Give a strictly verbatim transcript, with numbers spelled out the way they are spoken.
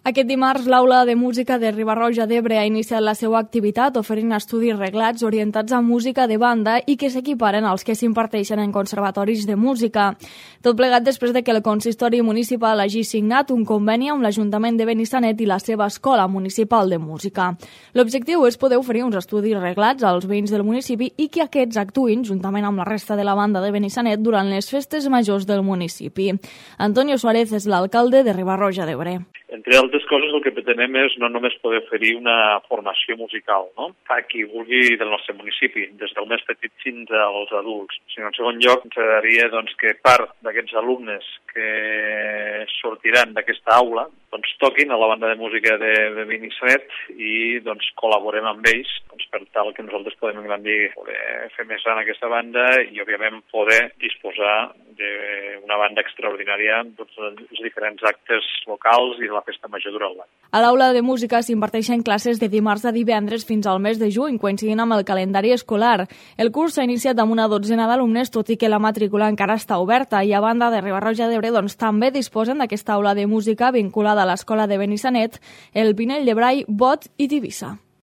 Aquest dimarts, l'Aula de Música de Riba-roja d'Ebre ha iniciat la seva activitat oferint estudis reglats orientats a música de banda i que s'equiparen als que s'imparteixen en conservatoris de música. Tot plegat després de que el consistori municipal hagi signat un conveni amb l'Ajuntament de Benissanet i la seva Escola Municipal de Música. L'objectiu és poder oferir uns estudis reglats als veïns del municipi i que aquests actuïn juntament amb la resta de la banda de Benissanet durant les festes majors del municipi. Antonio Suárez és l'alcalde de Riba-roja d'Ebre. Entre altres coses, el que pretenem és no només poder oferir una formació musical, no?, a qui vulgui del nostre municipi, des del més petit fins als adults, sinó en segon lloc ens agradaria doncs, que part d'aquests alumnes que sortiran d'aquesta aula doncs, toquin a la banda de música de, de Benissanet i doncs, col·laborem amb ells doncs, per tal que nosaltres podem engrandir, poder fer més gran aquesta banda i, òbviament, poder disposar d'una banda extraordinària en tots els diferents actes locals i de la festa major durant l'any. A l'Aula de Música s'imparteixen classes de dimarts a divendres fins al mes de juny, coincidint amb el calendari escolar. El curs s'ha iniciat amb una dotzena d'alumnes, tot i que la matrícula encara està oberta, i a banda de Riba-roja d'Ebre doncs, també disposen d'aquesta aula de música vinculada a l'Escola de Benissanet, el Pinell de Brai, Bot i Tivissa.